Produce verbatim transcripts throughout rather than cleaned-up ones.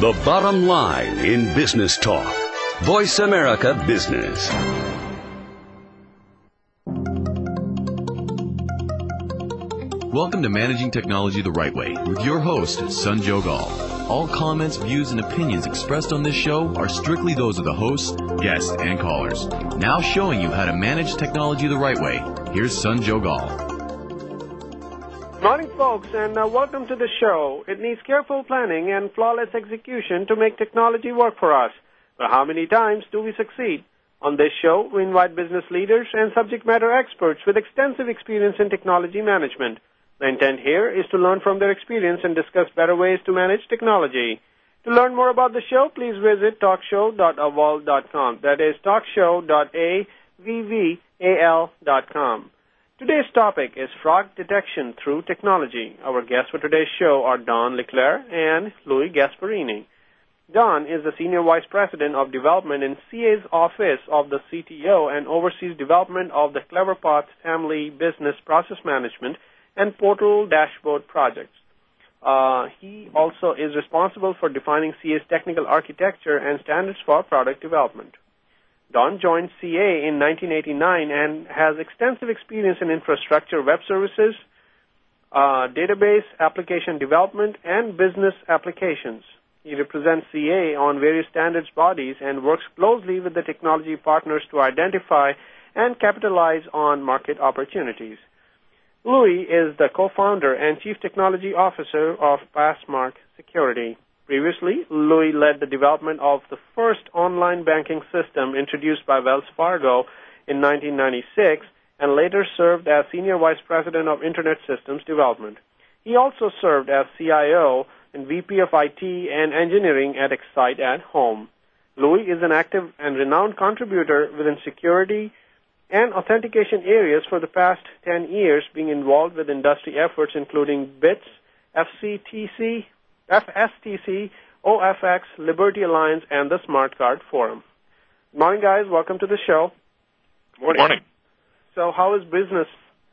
The bottom line in business talk. Voice America Business. Welcome to Managing Technology the Right Way with your host, Sanjog Aul. All comments, views, and opinions expressed on this show are strictly those of the host, guests, and callers. Now showing you how to manage technology the right way, here's Sanjog Aul. Good morning, folks, and uh, welcome to the show. It needs careful planning and flawless execution to make technology work for us. But how many times do we succeed? On this show, we invite business leaders and subject matter experts with extensive experience in technology management. The intent here is to learn from their experience and discuss better ways to manage technology. To learn more about the show, please visit talk show dot a v a l dot com. That is talk show dot a v v a l dot com. Today's topic is fraud detection through technology. Our guests for today's show are Don Leclerc and Louis Gasparini. Don is the Senior Vice President of Development in C A's Office of the C T O and oversees development of the CleverPath Family Business Process Management and Portal Dashboard projects. Uh, he also is responsible for defining C A's technical architecture and standards for product development. Don joined C A in nineteen eighty-nine and has extensive experience in infrastructure, web services, uh, database application development, and business applications. He represents C A on various standards bodies and works closely with the technology partners to identify and capitalize on market opportunities. Louis is the co-founder and chief technology officer of Passmark Security. Previously, Louis led the development of the first online banking system introduced by Wells Fargo in nineteen ninety-six and later served as Senior Vice President of Internet Systems Development. He also served as C I O and V P of I T and Engineering at Excite at Home. Louis is an active and renowned contributor within security and authentication areas for the past ten years, being involved with industry efforts including B I T S, F C T C, F S T C, O F X, Liberty Alliance, and the Smart Card Forum. Good morning, guys. Welcome to the show. Good morning. So how is business?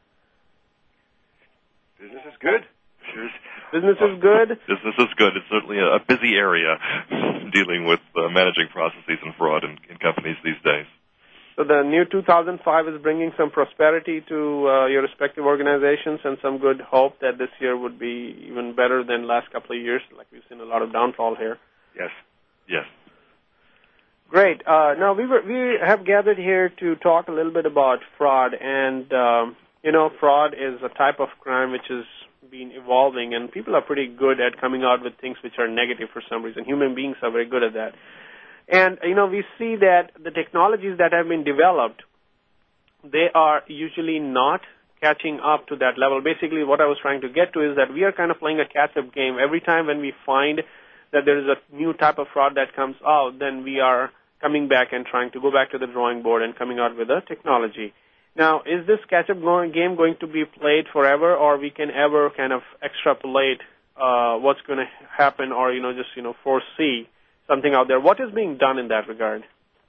Business is good. Business is good? Business is good. It's certainly a busy area dealing with uh, managing processes and fraud in, in companies these days. So the new two thousand five is bringing some prosperity to uh, your respective organizations and some good hope that this year would be even better than last couple of years. Like we've seen a lot of downfall here. Yes. Yes. Great. Uh, now we were, we have gathered here to talk a little bit about fraud, and um, you know, fraud is a type of crime which has been evolving, and people are pretty good at coming out with things which are negative for some reason. Human beings are very good at that. And, you know, we see that the technologies that have been developed, they are usually not catching up to that level. Basically, what I was trying to get to is that we are kind of playing a catch-up game. Every time when we find that there is a new type of fraud that comes out, then we are coming back and trying to go back to the drawing board and coming out with a technology. Now, is this catch-up game going to be played forever, or we can ever kind of extrapolate uh, what's going to happen, or, you know, just, you know, foresee something out there? What is being done in that regard?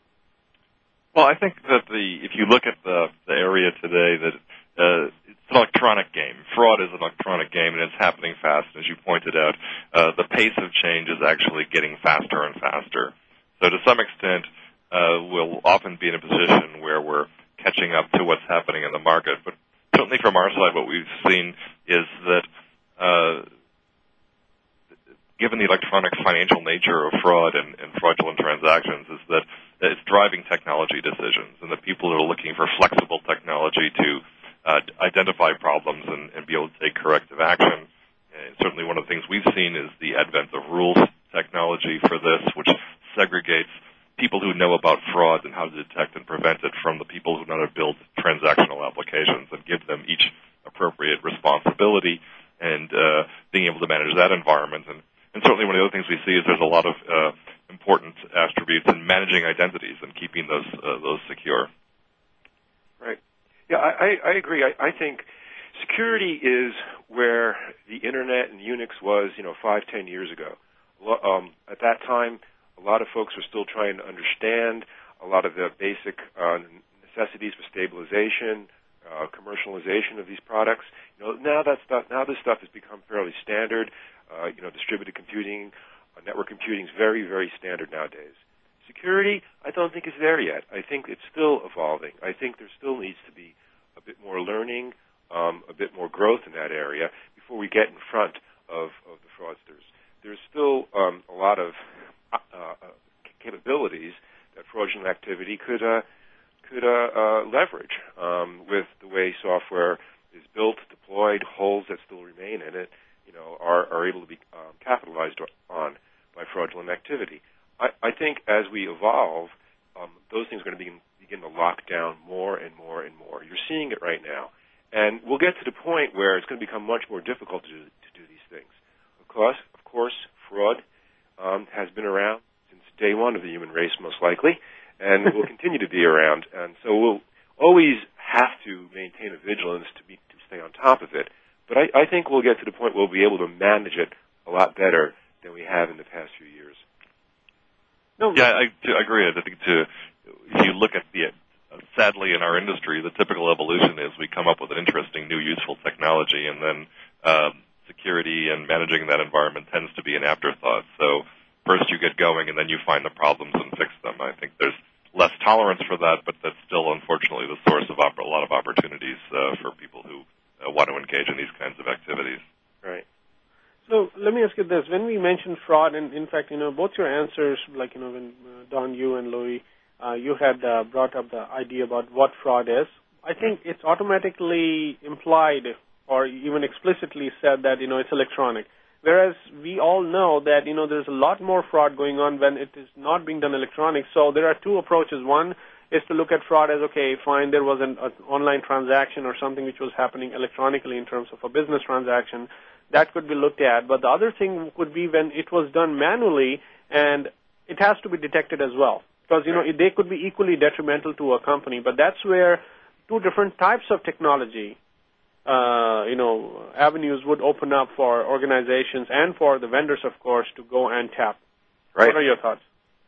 Well, I think that the if you look at the, the area today, that uh, it's an electronic game. Fraud is an electronic game, and it's happening fast. As you pointed out, uh, the pace of change is actually getting faster and faster. So to some extent, uh, we'll often be in a position where we're catching up to what's happening in the market. But certainly from our side, what we've seen is that uh, given the electronic financial nature of fraud and, and fraudulent transactions, is that it's driving technology decisions, and the people that are looking for flexible technology to uh, identify problems and, and be able to take corrective action. And certainly one of the things we've seen is the advent of rules technology for this, which segregates people who know about fraud and how to detect and prevent it from the people who know how to build transactional applications, and give them each appropriate responsibility and uh, being able to manage that environment. And, and certainly one of the other things we see is there's a lot of uh, important attributes in managing identities and keeping those uh, those secure. Right. Yeah, I, I agree. I, I think security is where the Internet and Unix was, you know, five, ten years ago. Um, at that time, a lot of folks were still trying to understand a lot of the basic uh, necessities for stabilization, uh, commercialization of these products. You know, now that stuff, now this stuff has become fairly standard. Uh, you know, distributed computing, uh, network computing is very, very standard nowadays. Security, I don't think is there yet. I think it's still evolving. I think there still needs to be a bit more learning, um, a bit more growth in that area before we get in front of, of the fraudsters. There's still um, a lot of uh, uh, capabilities that fraudulent activity could uh, could uh, uh, leverage um, with the way software is built, deployed, holes that still remain in it, you know, are, are able to be um, capitalized on by fraudulent activity. I, I think as we evolve, um, those things are going to begin, begin to lock down more and more and more. You're seeing it right now. And we'll get to the point where it's going to become much more difficult to do, to do these things. Of course, of course fraud um, has been around since day one of the human race, most likely, and will continue to be around. And so we'll always have to maintain a vigilance to, be, to stay on top of it. But I, I think we'll get to the point where we'll be able to manage it a lot better than we have in the past few years. No, yeah, I, I agree. I think to, if you look at the, uh, sadly in our industry, the typical evolution is we come up with an interesting new useful technology, and then um, security and managing that environment tends to be an afterthought. So first you get going, and then you find the problems and fix them. I think there's less tolerance for that, but that's still, unfortunately, the source of op- a lot of opportunities uh, for people who uh, want to engage in these kinds of activities. Right. So let me ask you this. When we mentioned fraud, and in fact, you know, both your answers, like, you know, when uh, Don, you and Louis, uh, you had uh, brought up the idea about what fraud is. I think it's automatically implied or even explicitly said that, you know, it's electronic. Whereas we all know that, you know, there's a lot more fraud going on when it is not being done electronic. So there are two approaches. One is to look at fraud as, okay, fine, there was an, an online transaction or something which was happening electronically in terms of a business transaction. That could be looked at. But the other thing would be when it was done manually, and it has to be detected as well. Because, you know, they could be equally detrimental to a company. But that's where two different types of technology, uh, you know, avenues would open up for organizations and for the vendors, of course, to go and tap. Right. What are your thoughts?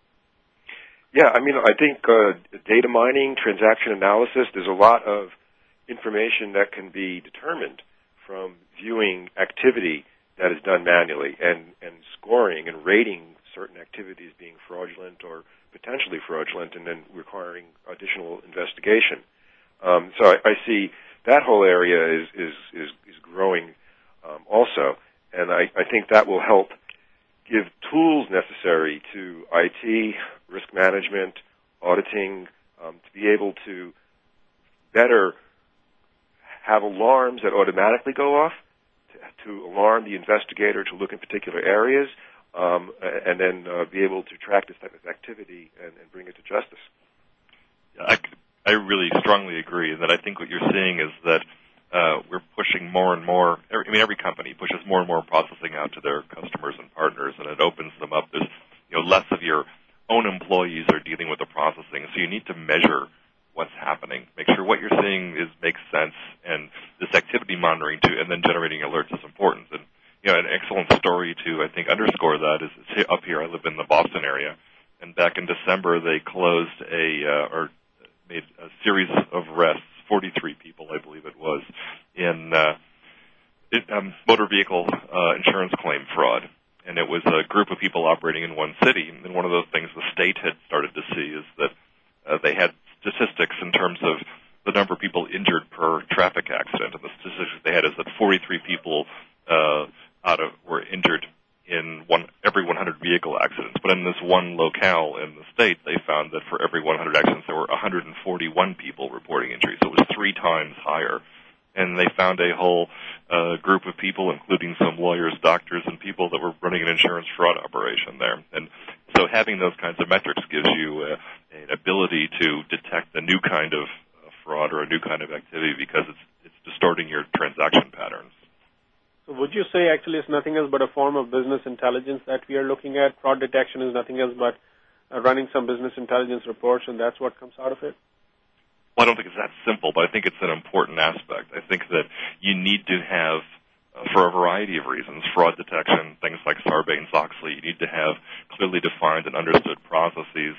Yeah, I mean, I think uh, data mining, transaction analysis, there's a lot of information that can be determined from viewing activity that is done manually and, and scoring and rating certain activities being fraudulent or potentially fraudulent and then requiring additional investigation. Um, so I, I see that whole area is, is, is, is growing um, also, and I, I think that will help give tools necessary to I T, risk management, auditing, um, to be able to better have alarms that automatically go off, to, to alarm the investigator to look in particular areas, um, and then uh, be able to track this type of activity and, and bring it to justice. I, I really strongly agree that I think what you're seeing is that uh, we're pushing more and more, I mean, every company pushes more and more processing out to their customers and partners, and it opens them up. There's, you know, less of your own employees are dealing with the processing, so you need to measure what's happening, make sure what you're seeing is makes sense, and this activity monitoring too, and then generating alerts is important. And you know, an excellent story to I think underscore that is it's up here. I live in the Boston area, and back in December they closed a uh, or made a series of arrests, forty-three people I believe it was, in uh, it, um, motor vehicle uh, insurance claim fraud. And it was a group of people operating in one city. And one of the things the state had started to see is that uh, they had statistics in terms of the number of people injured per traffic accident. And the statistics they had is that forty-three people uh, out of were injured in one every one hundred vehicle accidents. But in this one locale in the state, they found that for every one hundred accidents, there were one hundred forty-one people reporting injuries. So it was three times higher. And they found a whole uh, group of people, including some lawyers, doctors, and people that were running an insurance fraud operation there. And so having those kinds of metrics gives you uh, an ability to detect a new kind of uh, fraud or a new kind of activity because it's, it's distorting your transaction patterns. So would you say actually it's nothing else but a form of business intelligence that we are looking at? Fraud detection is nothing else but uh, running some business intelligence reports, and that's what comes out of it? Well, I don't think it's that simple, but I think it's an important aspect. I think that you need to have, uh, for a variety of reasons, fraud detection, things like Sarbanes-Oxley, you need to have clearly defined and understood processes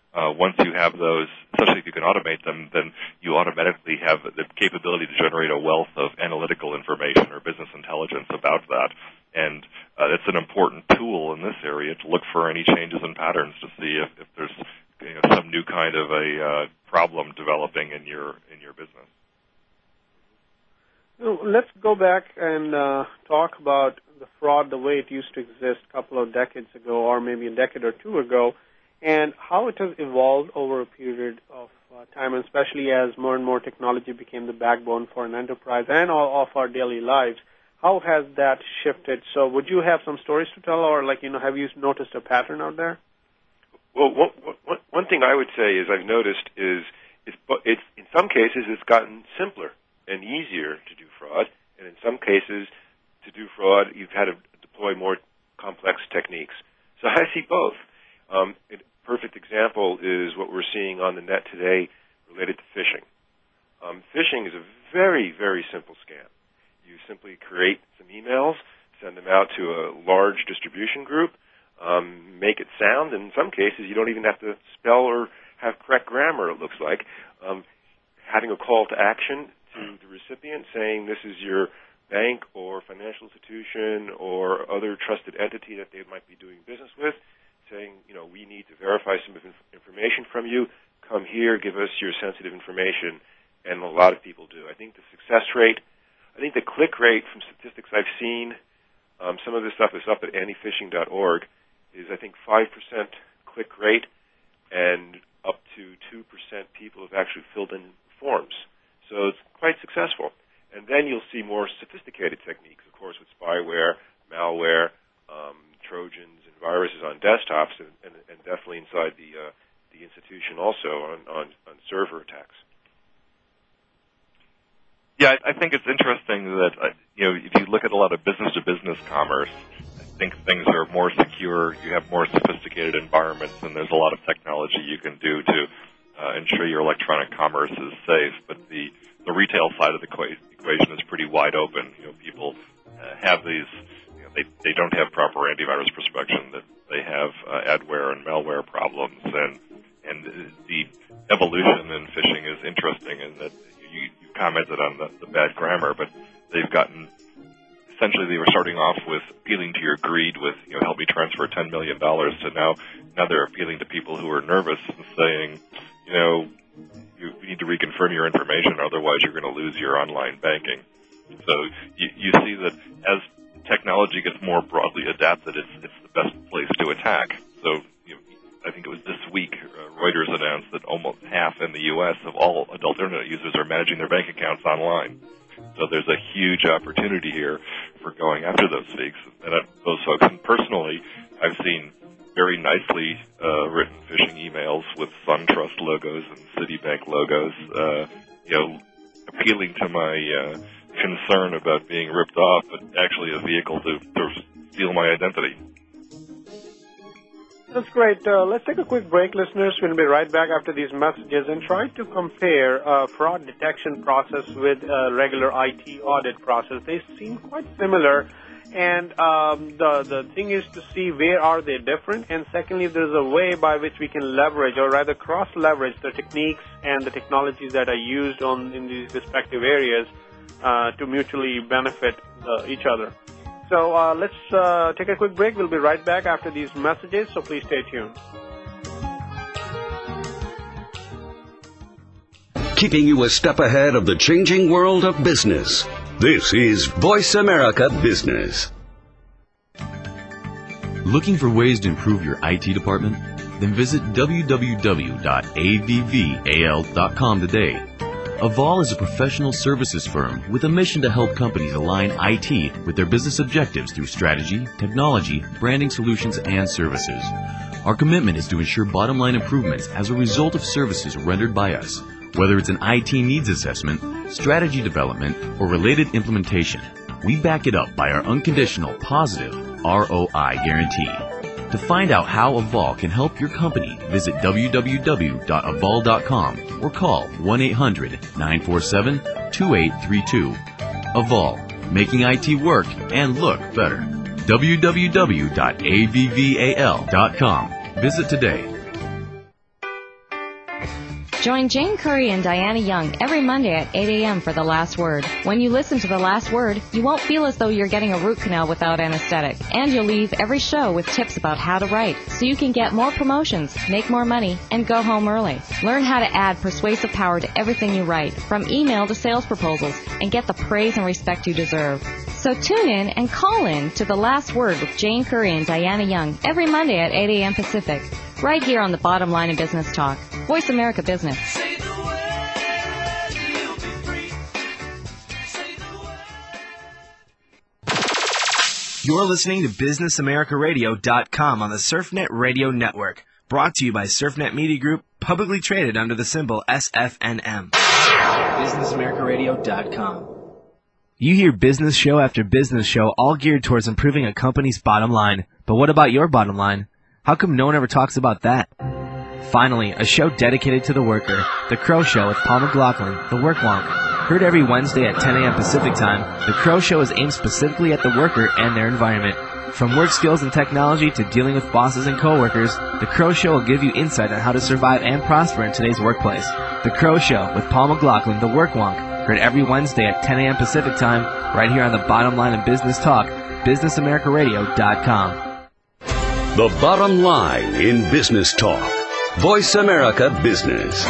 uh, once you have those, especially if you can automate them, then you automatically have the capability to generate a wealth of analytical information or business intelligence about that. And uh, it's an important tool in this area to look for any changes in patterns to see if, if there's you know, some new kind of a uh, problem developing in your in your business. So let's go back and uh, talk about the fraud the way it used to exist a couple of decades ago, or maybe a decade or two ago, and how it has evolved over a period of uh, time, and especially as more and more technology became the backbone for an enterprise and all of our daily lives. How has that shifted? So would you have some stories to tell, or like, you know, have you noticed a pattern out there? Well, one, one, one thing I would say is I've noticed is it's, it's in some cases it's gotten simpler and easier to do fraud, and in some cases to do fraud you've had to deploy more complex techniques. So I see both. Um, a perfect example is what we're seeing on the net today related to phishing. Um, phishing is a very, very simple scam. You simply create some emails, send them out to a large distribution group, um, make it sound, and in some cases you don't even have to spell or have correct grammar, it looks like. Um, having a call to action to the recipient saying this is your bank or financial institution or other trusted entity that they might be doing business with, saying, you know, we need to verify some information from you. Come here, give us your sensitive information, and a lot of people do. I think the success rate, I think the click rate from statistics I've seen, um, some of this stuff is up at anti phishing dot org, is I think five percent click rate, and up to two percent people have actually filled in forms. So it's quite successful. And then you'll see more sophisticated techniques, of course, with spyware, malware, um, Trojans, and viruses on desktops, and, and, and definitely inside the uh, the institution also on, on, on server attacks. Yeah, I think it's interesting that, uh, you know, if you look at a lot of business-to-business commerce, I think things are more secure, you have more sophisticated environments, and there's a lot of technology you can do to uh, ensure your electronic commerce is safe. But the, the retail side of the equation is pretty wide open. You know, people uh, have these, you know, they, they don't have proper antivirus prospection, that they have uh, adware and malware problems, and, and the evolution in phishing is interesting in that you, you commented on the, the bad grammar, but they've gotten, essentially they were starting off with appealing to your greed with, you know, help me transfer ten million dollars, to now, now they're appealing to people who are nervous and saying, you know, you need to reconfirm your information, otherwise you're going to lose your online banking. So you, you see that as technology gets more broadly adapted, it's, it's the best place to attack. So you know, I think it was this week, uh, Reuters announced that almost half in the U S of all adult Internet users are managing their bank accounts online. So there's a huge opportunity here for going after those folks. And uh, those folks. And personally, I've seen very nicely uh, written phishing emails with SunTrust logos and Citibank logos, uh, you know, appealing to my uh, concern about being ripped off, but actually a vehicle to, to steal my identity. That's great. Uh, let's take a quick break, listeners. We'll be right back after these messages and try to compare a fraud detection process with a regular I T audit process. They seem quite similar, and um, the the thing is to see where are they different, and secondly, if there's a way by which we can leverage, or rather cross-leverage, the techniques and the technologies that are used on in these respective areas uh, to mutually benefit uh, each other. So uh, let's uh, take a quick break. We'll be right back after these messages, so please stay tuned. Keeping you a step ahead of the changing world of business. This is Voice America Business. Looking for ways to improve your I T department? Then visit w w w dot a v v a l dot com today. Avval is a professional services firm with a mission to help companies align I T with their business objectives through strategy, technology, branding solutions, and services. Our commitment is to ensure bottom-line improvements as a result of services rendered by us, whether it's an I T needs assessment, strategy development, or related implementation. We back it up by our unconditional, positive R O I guarantee. To find out how Avval can help your company, visit w w w dot avval dot com or call one eight hundred nine four seven two eight three two. Avval, making I T work and look better. w w w dot a v v a l dot com. Visit today. Join Jane Curry and Diana Young every Monday at eight a.m. for The Last Word. When you listen to The Last Word, you won't feel as though you're getting a root canal without anesthetic. And you'll leave every show with tips about how to write, so you can get more promotions, make more money, and go home early. Learn how to add persuasive power to everything you write, from email to sales proposals, and get the praise and respect you deserve. So tune in and call in to The Last Word with Jane Curry and Diana Young every Monday at eight a.m. Pacific, right here on the Bottom Line in Business Talk, Voice America Business. You're listening to Business America Radio dot com on the SurfNet Radio Network, brought to you by SurfNet Media Group, publicly traded under the symbol S F N M. Business America Radio dot com. You hear business show after business show all geared towards improving a company's bottom line. But what about your bottom line? How come no one ever talks about that? Finally, a show dedicated to the worker, The Crow Show with Paul McLaughlin, the Work Wonk. Heard every Wednesday at ten a.m. Pacific Time, The Crow Show is aimed specifically at the worker and their environment. From work skills and technology to dealing with bosses and coworkers, The Crow Show will give you insight on how to survive and prosper in today's workplace. The Crow Show with Paul McLaughlin, the Work Wonk. Heard every Wednesday at ten a.m. Pacific Time, right here on the Bottom Line in Business Talk, Business America Radio dot com. The Bottom Line in Business Talk, Voice America Business.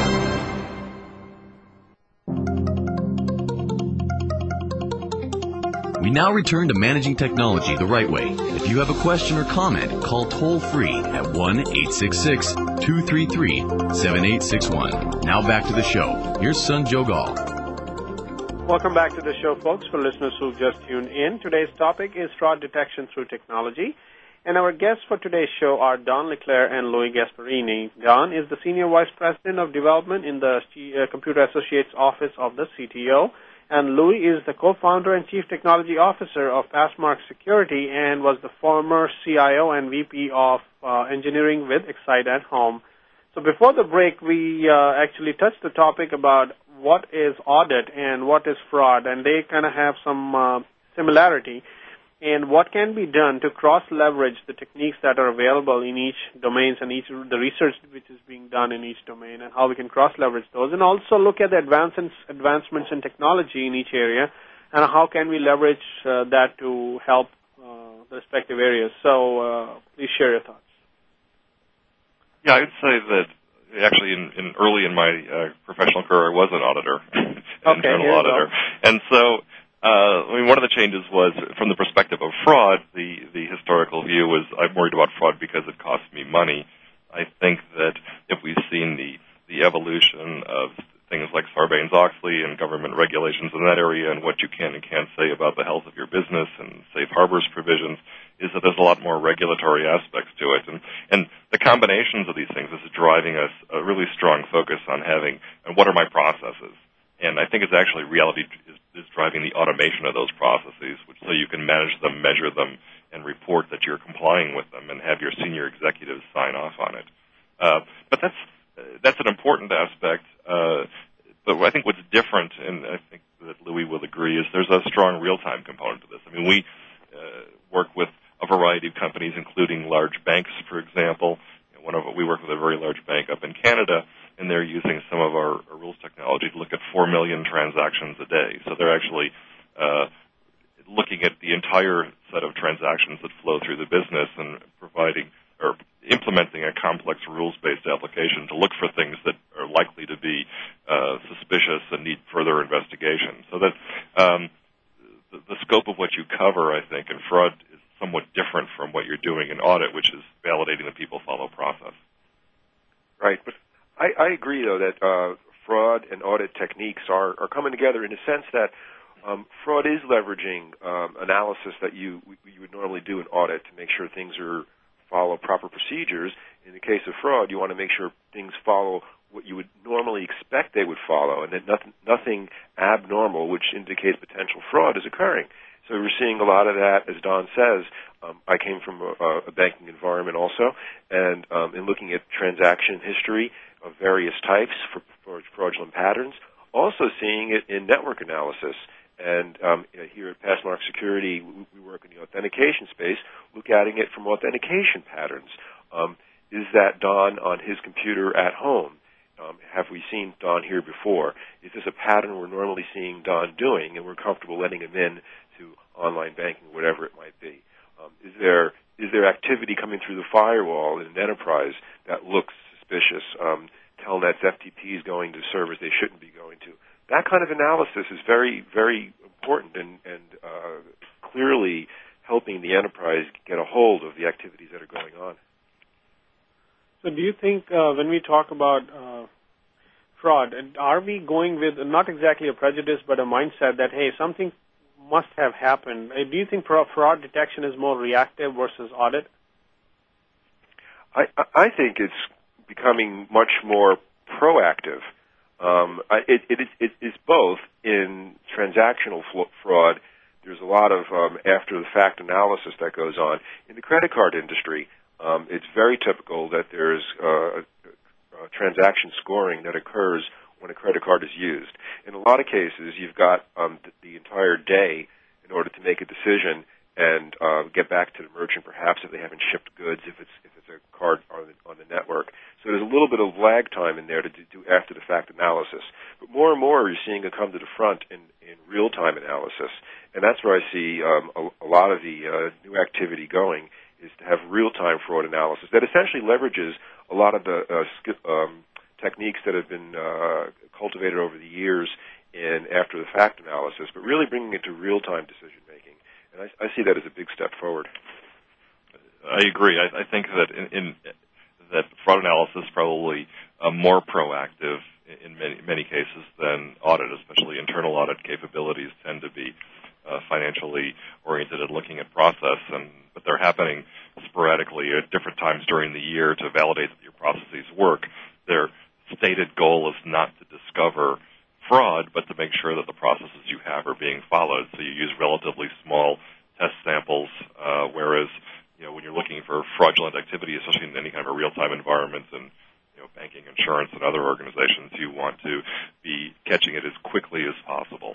We now return to managing technology the right way. If you have a question or comment, call toll-free at one eight six six, two three three, seven eight six one. Now back to the show. Here's Sanjog Aul. Welcome back to the show, folks. For listeners who've just tuned in, today's topic is fraud detection through technology. And our guests for today's show are Don LeClaire and Louis Gasparini. Don is the Senior Vice President of Development in the Computer Associates Office of the C T O. And Louis is the co-founder and Chief Technology Officer of Passmark Security and was the former C I O and V P of uh, Engineering with Excite at Home. So before the break, we uh, actually touched the topic about what is audit and what is fraud, and they kind of have some uh, similarity. And what can be done to cross-leverage the techniques that are available in each domains and each the research which is being done in each domain, and how we can cross-leverage those, and also look at the advancements advancements in technology in each area, and how can we leverage uh, that to help uh, the respective areas. So uh, please share your thoughts. Yeah, I'd say that actually in, in early in my uh, professional career, I was an auditor, an okay, internal auditor, and so. Uh, I mean, one of the changes was, from the perspective of fraud, the, the historical view was I'm worried about fraud because it costs me money. I think that if we've seen the, the evolution of things like Sarbanes-Oxley and government regulations in that area and what you can and can't say about the health of your business and safe harbors provisions, is that there's a lot more regulatory aspects to it. And, and the combinations of these things is driving us a really strong focus on having, and what are my processes? And I think it's actually reality is, is driving the automation of those processes, which so you can manage them, measure them, and report that you're complying with them, and have your senior executives sign off on it. Uh, but that's uh, that's an important aspect. Uh, but I think what's different, and I think that Louis will agree, is there's a strong real-time component to this. I mean, we uh, work with a variety of companies, including large banks, for example. One of we work with a very large bank up in Canada, and they're using some of our, our rules technology to look at four million transactions a day. So they're actually uh, looking at the entire set of transactions that flow through the business and providing or implementing a complex rules-based application to look for things that are likely to be uh, suspicious and need further investigation. So that um, the, the scope of what you cover, I think, in fraud is somewhat different from what you're doing in audit, which is validating that people follow process. Right, but I, I agree, though, that uh, fraud and audit techniques are, are coming together in the sense that um, fraud is leveraging um, analysis that you you would normally do in audit to make sure things are follow proper procedures. In the case of fraud, you want to make sure things follow what you would normally expect they would follow, and that nothing, nothing abnormal, which indicates potential fraud, is occurring. So we're seeing a lot of that, as Don says. Um, I came from a, a banking environment also, and um, in looking at transaction history of various types for, for fraudulent patterns, also seeing it in network analysis. And um, here at Passmark Security, we, we work in the authentication space, look at it from authentication patterns. Um, is that Don on his computer at home? Um, have we seen Don here before? Is this a pattern we're normally seeing Don doing, and we're comfortable letting him in to online banking, whatever it might be? Um, is there is there activity coming through the firewall in an enterprise that looks suspicious? Um, Telnet's F T Ps going to servers they shouldn't be going to. That kind of analysis is very, very important and, and uh, clearly helping the enterprise get a hold of the activities that are going on. So do you think uh, when we talk about uh, fraud, are we going with not exactly a prejudice but a mindset that, hey, something must have happened? Do you think fraud detection is more reactive versus audit? I, I think it's becoming much more proactive. Um, it, it, it, it's both in transactional fraud. There's a lot of um, after-the-fact analysis that goes on. In the credit card industry, um, it's very typical that there's uh, uh, transaction scoring that occurs when a credit card is used. In a lot of cases, you've got um, the, the entire day in order to make a decision and uh, get back to the merchant, perhaps if they haven't shipped goods, if it's if it's a card on the, on the network. So there's a little bit of lag time in there to do, do after-the-fact analysis. But more and more, you're seeing it come to the front in, in real-time analysis, and that's where I see um, a, a lot of the uh, new activity going, is to have real-time fraud analysis that essentially leverages a lot of the uh, sk- um, techniques that have been uh, cultivated over the years in after-the-fact analysis, but really bringing it to real-time decision-making. And I, I see that as a big step forward. I agree. I, I think that in, in that fraud analysis is probably uh, more proactive in many many cases than audit, especially internal audit capabilities tend to be uh, financially oriented and looking at process, and but they're happening sporadically at different times during the year to validate that your processes work. Their stated goal is not to discover fraud, but to make sure that the processes you have are being followed. So you use relatively small test samples, uh, whereas you know when you're looking for fraudulent activity, especially in any kind of a real-time environment, and you know banking, insurance, and other organizations, you want to be catching it as quickly as possible.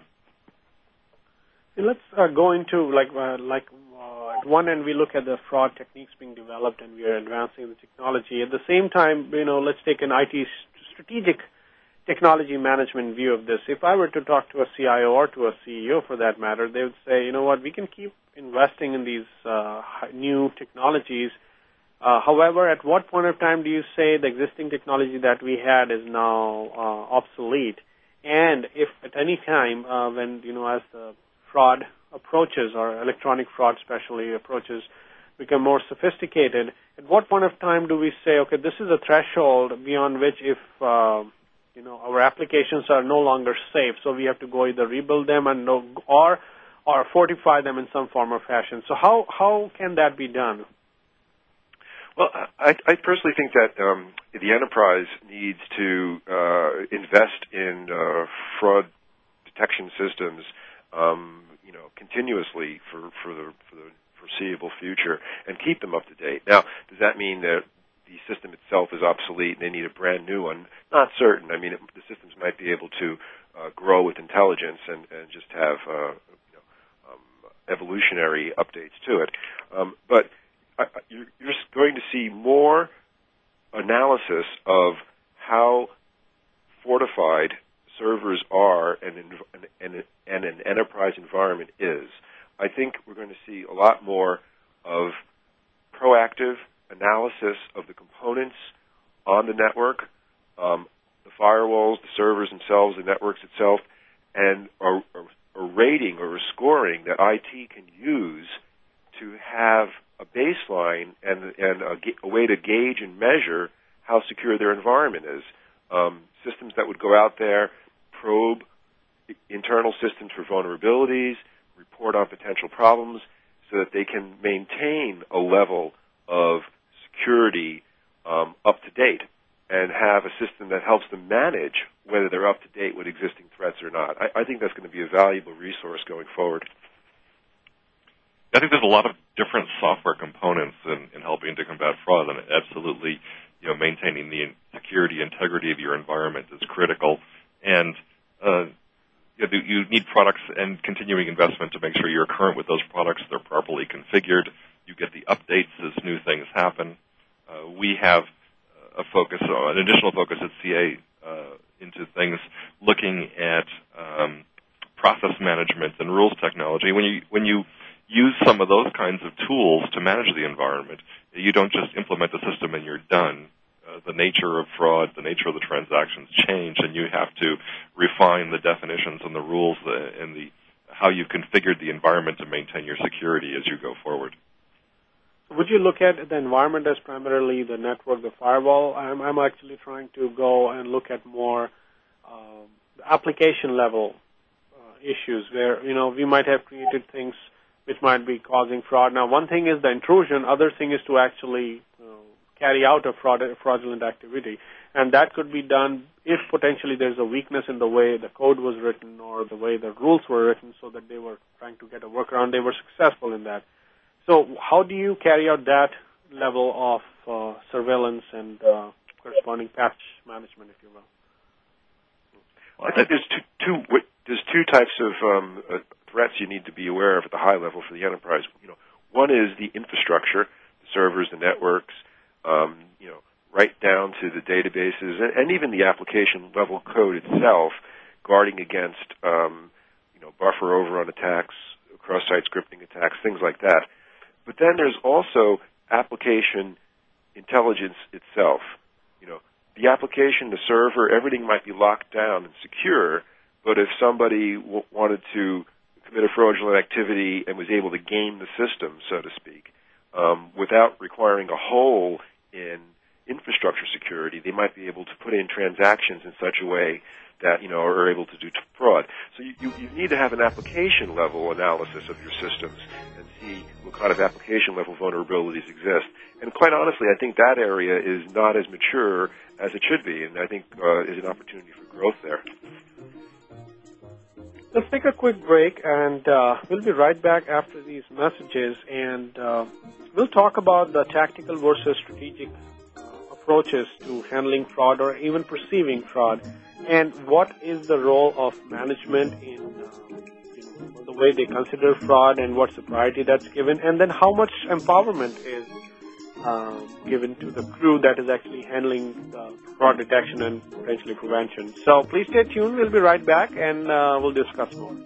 Let's uh, go into like uh, like uh, at one end we look at the fraud techniques being developed, and we are advancing the technology. At the same time, you know, let's take an I T strategic technology management view of this. If I were to talk to a C I O or to a C E O for that matter, they would say, you know what, we can keep investing in these uh, new technologies. Uh, however, at what point of time do you say the existing technology that we had is now uh, obsolete? And if at any time uh, when, you know, as the fraud approaches, or electronic fraud especially approaches, become more sophisticated, at what point of time do we say, okay, this is a threshold beyond which if uh, you know, our applications are no longer safe, so we have to go either rebuild them and no, or or fortify them in some form or fashion. So how how can that be done? Well, I, I personally think that um, the enterprise needs to uh, invest in uh, fraud detection systems, um, you know, continuously for for the for the foreseeable future, and keep them up to date. Now, does that mean that the system itself is obsolete and they need a brand new one? Not certain. I mean, it, the systems might be able to uh, grow with intelligence and, and just have uh, you know, um, evolutionary updates to it. Um, but I, you're, you're going to see more analysis of how fortified servers are and, and, and an enterprise environment is. I think we're going to see a lot more of proactive analysis of the components on the network, um, the firewalls, the servers themselves, the networks itself, and a, a, a rating or a scoring that I T can use to have a baseline and, and a, a way to gauge and measure how secure their environment is. Um, systems that would go out there, probe internal systems for vulnerabilities, report on potential problems, so that they can maintain a level of security um, up to date and have a system that helps them manage whether they're up to date with existing threats or not. I, I think that's going to be a valuable resource going forward. I think there's a lot of different software components in, in helping to combat fraud, and absolutely, you know, maintaining the security, integrity of your environment is critical. And uh, you, know, you need products and continuing investment to make sure you're current with those products. They're properly configured. You get the updates as new things happen. Uh, we have a focus, an additional focus at C A uh, into things looking at um, process management and rules technology. When you when you use some of those kinds of tools to manage the environment, you don't just implement the system and you're done. Uh, the nature of fraud, the nature of the transactions change, and you have to refine the definitions and the rules uh, and the how you've configured the environment to maintain your security as you go forward. Would you look at the environment as primarily the network, the firewall? I'm, I'm actually trying to go and look at more um, application level uh, issues where, you know, we might have created things which might be causing fraud. Now, one thing is the intrusion. Other thing is to actually you know, carry out a fraud, fraudulent activity. And that could be done if potentially there's a weakness in the way the code was written or the way the rules were written so that they were trying to get a workaround. They were successful in that. So how do you carry out that level of uh, surveillance and uh, corresponding patch management, if you will? Well, I think there's two, two there's two types of um, uh, threats you need to be aware of at the high level for the enterprise. You know, one is the infrastructure, the servers, the networks, um, you know, right down to the databases and, and even the application level code itself, guarding against um, you know buffer overrun attacks, cross-site scripting attacks, things like that. But then there's also application intelligence itself. You know, the application, the server, everything might be locked down and secure, but if somebody w- wanted to commit a fraudulent activity and was able to game the system, so to speak, um, without requiring a hole in infrastructure security, they might be able to put in transactions in such a way that, you know, are able to do t- fraud. So you, you, you need to have an application level analysis of your systems and see what kind of application level vulnerabilities exist. And quite honestly, I think that area is not as mature as it should be, and I think uh, is an opportunity for growth there. Let's take a quick break, and uh, we'll be right back after these messages, and uh, we'll talk about the tactical versus strategic uh, approaches to handling fraud or even perceiving fraud, and what is the role of management in uh, you know, the way they consider fraud and what's the priority that's given, and then how much empowerment is uh, given to the crew that is actually handling the fraud detection and potentially prevention. So please stay tuned. We'll be right back, and uh, we'll discuss more.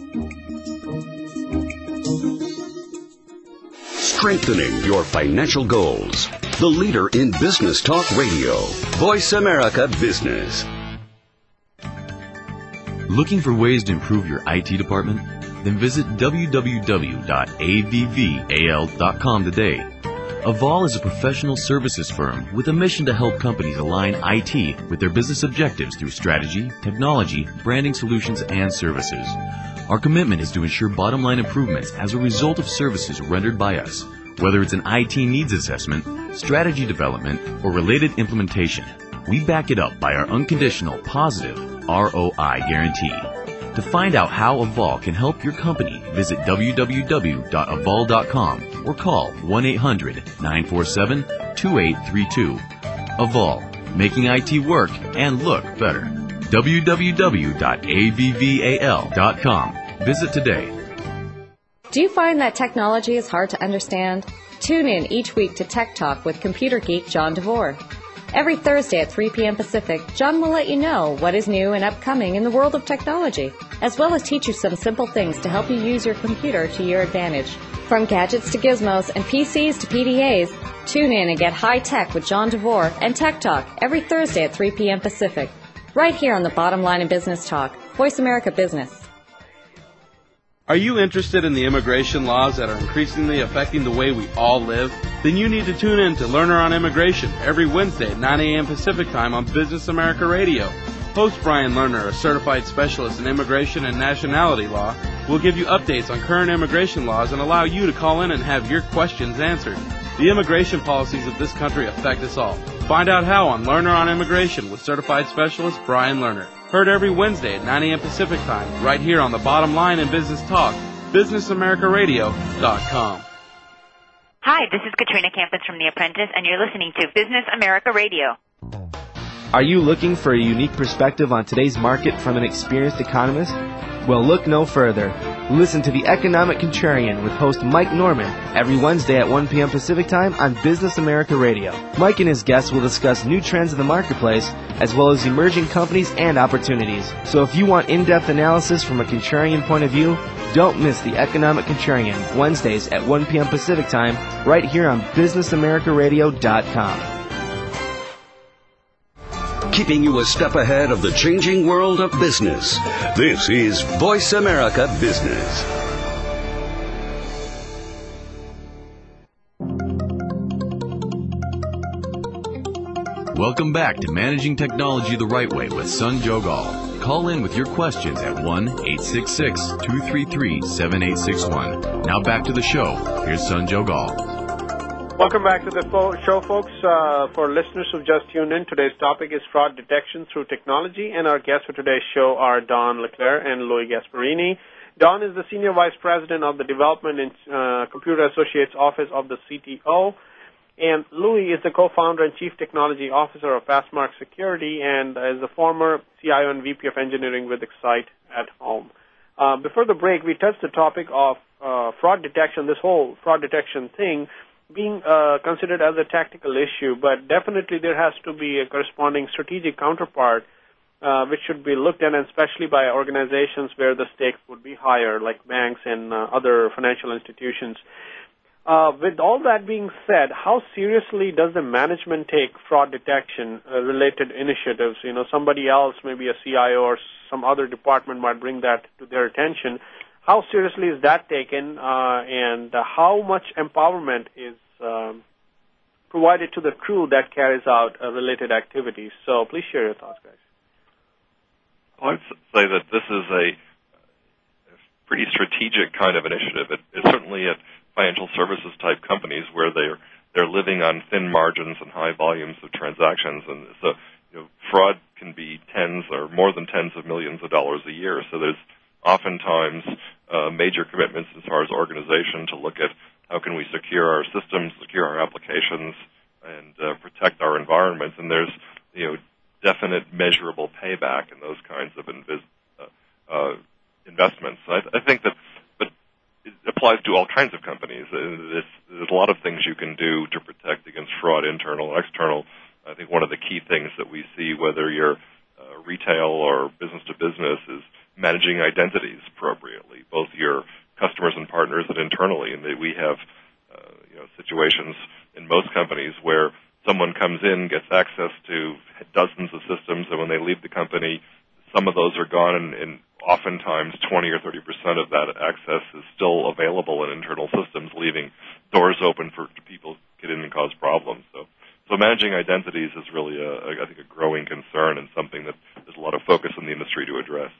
Strengthening your financial goals. The leader in business talk radio. Voice America Business. Looking for ways to improve your I T department? Then visit w w w dot a v v a l dot com today. Aval is a professional services firm with a mission to help companies align I T with their business objectives through strategy, technology, branding solutions, and services. Our commitment is to ensure bottom-line improvements as a result of services rendered by us, whether it's an I T needs assessment, strategy development, or related implementation. We back it up by our unconditional, positive R O I guarantee. To find out how Aval can help your company, visit w w w dot aval dot com or call one eight hundred nine four seven two eight three two. Aval, making I T work and look better. w w w dot a v v a l dot com. Visit today. Do you find that technology is hard to understand? Tune in each week to Tech Talk with computer geek John DeVore. Every Thursday at three p.m. Pacific, John will let you know what is new and upcoming in the world of technology, as well as teach you some simple things to help you use your computer to your advantage. From gadgets to gizmos and P Cs to P D As, tune in and get high tech with John DeVore and Tech Talk every Thursday at three p.m. Pacific, right here on the Bottom Line in Business Talk, Voice America Business. Are you interested in the immigration laws that are increasingly affecting the way we all live? Then you need to tune in to Learner on Immigration every Wednesday at nine a.m. Pacific Time on Business America Radio. Host Brian Lerner, a certified specialist in immigration and nationality law, will give you updates on current immigration laws and allow you to call in and have your questions answered. The immigration policies of this country affect us all. Find out how on Learner on Immigration with certified specialist Brian Lerner. Heard every Wednesday at nine a.m. Pacific Time, right here on the Bottom Line in Business Talk, business america radio dot com. Hi, this is Katrina Campus from The Apprentice, and you're listening to Business America Radio. Are you looking for a unique perspective on today's market from an experienced economist? Well, look no further. Listen to The Economic Contrarian with host Mike Norman every Wednesday at one p.m. Pacific Time on Business America Radio. Mike and his guests will discuss new trends in the marketplace as well as emerging companies and opportunities. So if you want in-depth analysis from a contrarian point of view, don't miss The Economic Contrarian Wednesdays at one p.m. Pacific Time right here on business america radio dot com. Keeping you a step ahead of the changing world of business. This is Voice America Business. Welcome back to Managing Technology the Right Way with Sun Jogal. Call in with your questions at one eight six six, two three three, seven eight six one. Now back to the show. Here's Sun Jogal. Welcome back to the fo- show, folks. Uh, for listeners who've just tuned in, today's topic is fraud detection through technology, and our guests for today's show are Don LeClaire and Louis Gasparini. Don is the Senior Vice President of the Development and uh, Computer Associates Office of the C T O, and Louis is the co-founder and Chief Technology Officer of Fastmark Security and is the former C I O and V P of Engineering with Excite at Home. Uh, before the break, we touched the topic of uh, fraud detection, this whole fraud detection thing, being uh, considered as a tactical issue, but definitely there has to be a corresponding strategic counterpart uh, which should be looked at, and especially by organizations where the stakes would be higher, like banks and uh, other financial institutions. Uh, with all that being said, how seriously does the management take fraud detection uh, related initiatives? You know, somebody else, maybe a C I O or some other department might bring that to their attention. How seriously is that taken, uh, and uh, how much empowerment is um, provided to the crew that carries out uh, related activities? So please share your thoughts, guys. I'd say that this is a pretty strategic kind of initiative. It, it's certainly at financial services type companies where they're they're living on thin margins and high volumes of transactions, and so you know, fraud can be tens or more than tens of millions of dollars a year. So there's oftentimes uh, major commitments as far as organization to look at how can we secure our systems, secure our applications, and uh, protect our environments. And there's you know definite measurable payback in those kinds of invis- uh, uh, investments. I, th- I think that, but it applies to all kinds of companies. There's, there's a lot of things you can do to protect against fraud, internal and external. I think one of the key things that we see, whether you're uh, retail or business to business, is managing identities appropriately, both your customers and partners and internally. And that we have uh, you know, situations in most companies where someone comes in, gets access to dozens of systems, and when they leave the company, some of those are gone, and, and oftentimes twenty or thirty percent of that access is still available in internal systems, leaving doors open for people to get in and cause problems. So, so managing identities is really, a, I think, a growing concern and something that there's a lot of focus in the industry to address.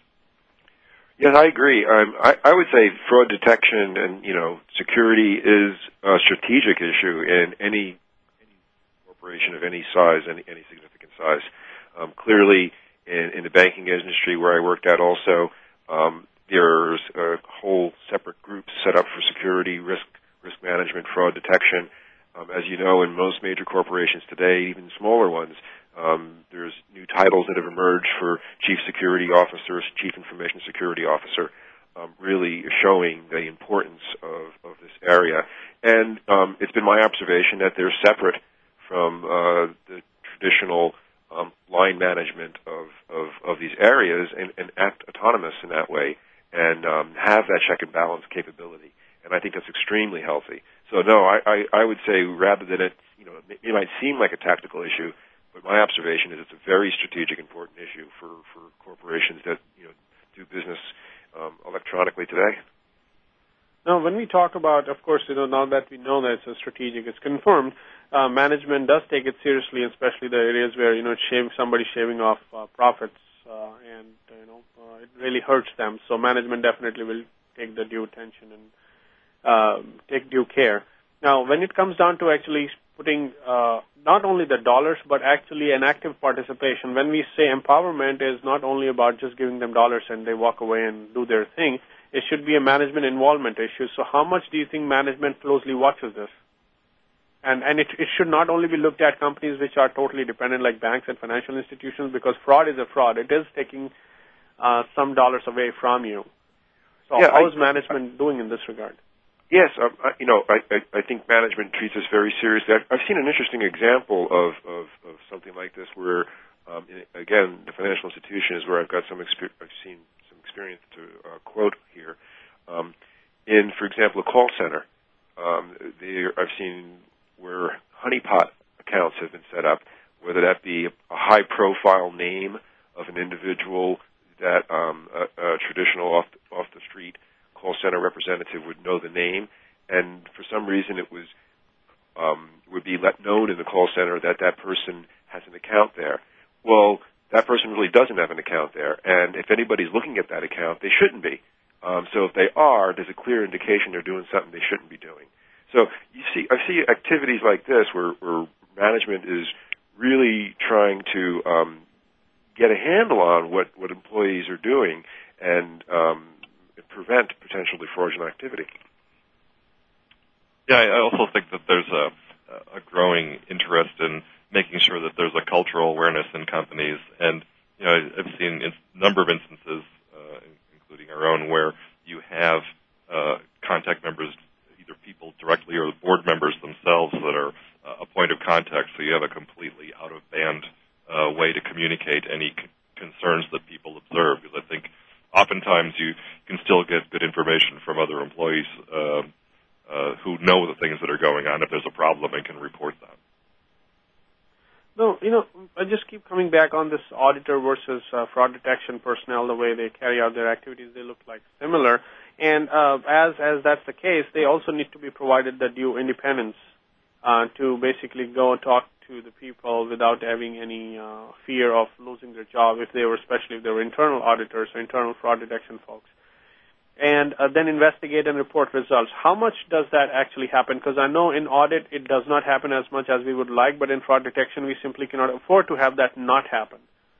Yes, I agree. Um, I, I would say fraud detection and, you know, security is a strategic issue in any, any corporation of any size, any, any significant size. Um, clearly, in, in the banking industry where I worked at also, um, there's a whole separate group set up for security, risk, risk management, fraud detection. Um, as you know, in most major corporations today, even smaller ones, Um, there's new titles that have emerged for chief security officers, chief information security officer, um, really showing the importance of, of this area. And um, it's been my observation that they're separate from uh, the traditional um, line management of, of, of these areas and, and act autonomous in that way and um, have that check and balance capability. And I think that's extremely healthy. So, no, I, I, I would say rather than it, you know, it might seem like a tactical issue, but my observation is it's a very strategic, important issue for, for corporations that you know do business um, electronically today. Now, when we talk about, of course, you know, now that we know that it's a strategic, it's confirmed. Uh, management does take it seriously, especially the areas where you know shaving, somebody shaving off uh, profits, uh, and you know uh, it really hurts them. So management definitely will take the due attention and uh, take due care. Now, when it comes down to actually putting uh, not only the dollars, but actually an active participation. When we say empowerment is not only about just giving them dollars and they walk away and do their thing, it should be a management involvement issue. So how much do you think management closely watches this? And and it, it should not only be looked at companies which are totally dependent like banks and financial institutions, because fraud is a fraud. It is taking uh, some dollars away from you. So yeah, how I, is management I, doing in this regard? Yes, um, I, you know, I, I, I think management treats this very seriously. I've, I've seen an interesting example of, of, of something like this where, um, in, again, the financial institution is where I've got some experience. I've seen some experience to uh, quote here. Um, in, for example, a call center, um, there, I've seen where honeypot accounts have been set up, whether that be a high-profile name of an individual that um, a, a traditional off off the street call center representative would know the name, and for some reason it was um, would be let known in the call center that that person has an account there. Well, that person really doesn't have an account there, and if anybody's looking at that account, they shouldn't be. Um, so if they are, there's a clear indication they're doing something they shouldn't be doing. So you see, I see activities like this where, where management is really trying to um, get a handle on what, what employees are doing and um, prevent potentially fraudulent activity. Yeah, I also think that there's a, a growing interest in making sure that there's a cultural awareness in companies. And, you know, I've seen a number of instances, uh, including our own, where you have uh, contact members, either people directly or the board members themselves that are uh, a point of contact, so you have a completely out-of-band uh, way to communicate any c- concerns that people observe. Because I think oftentimes you can still get good information from other employees uh, uh, who know the things that are going on if there's a problem and can report that. No, you know, I just keep coming back on this auditor versus uh, fraud detection personnel, the way they carry out their activities, they look like similar. And uh, as as that's the case, they also need to be provided the due independence uh, to basically go and talk to the people without having any uh, fear of losing their job, if they were, especially if they were internal auditors or internal fraud detection folks. And uh, then investigate and report results. How much does that actually happen? Because I know in audit it does not happen as much as we would like, but in fraud detection we simply cannot afford to have that not happen.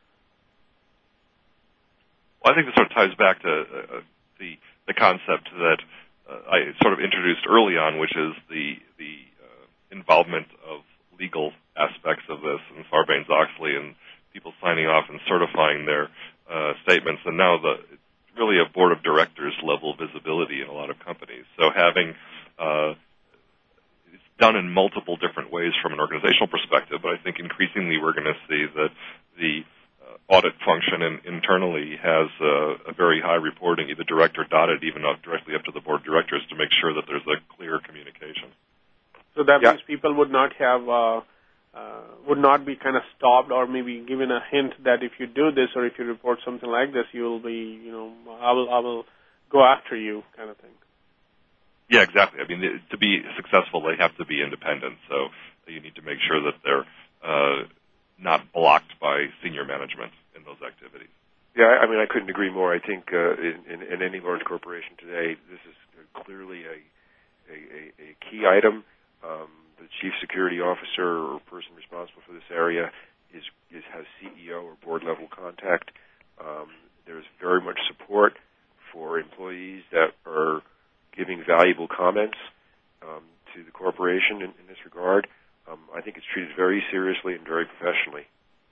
Well, I think this sort of ties back to uh, the the concept that uh, I sort of introduced early on, which is the the uh, involvement of legal aspects of this, and Sarbanes-Oxley and people signing off and certifying their uh, statements, and now the really a board of directors level visibility in a lot of companies. So having uh, it's done in multiple different ways from an organizational perspective, but I think increasingly we're going to see that the uh, audit function in, internally has uh, a very high reporting, either direct or dotted, even up directly up to the board of directors, to make sure that there's a clear communication. So that yeah. means people would not have uh, uh, would not be kind of stopped or maybe given a hint that if you do this or if you report something like this, you will be, you know, I will I will go after you, kind of thing. Yeah, exactly. I mean, to be successful, they have to be independent. So you need to make sure that they're uh, not blocked by senior management in those activities. Yeah, I mean, I couldn't agree more. I think uh, in, in, in any large corporation today, this is clearly a a, a, a key item. Um, the chief security officer or person responsible for this area is, is has C E O or board level contact. Um, there's very much support for employees that are giving valuable comments um, to the corporation in, in this regard. Um, I think it's treated very seriously and very professionally.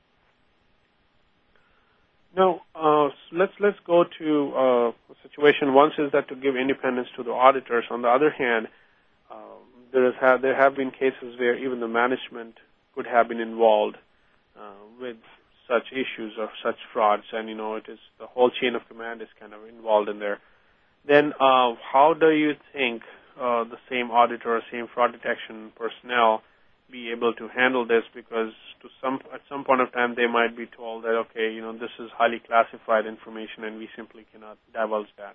Now, uh, let's let's go to uh, a situation. One is that to give independence to the auditors. On the other hand, um, there has have, there have been cases where even the management could have been involved uh, with such issues or such frauds, and you know it is the whole chain of command is kind of involved in there. Then, uh, how do you think uh, the same auditor or same fraud detection personnel be able to handle this? Because to some at some point of time they might be told that okay, you know this is highly classified information and we simply cannot divulge that.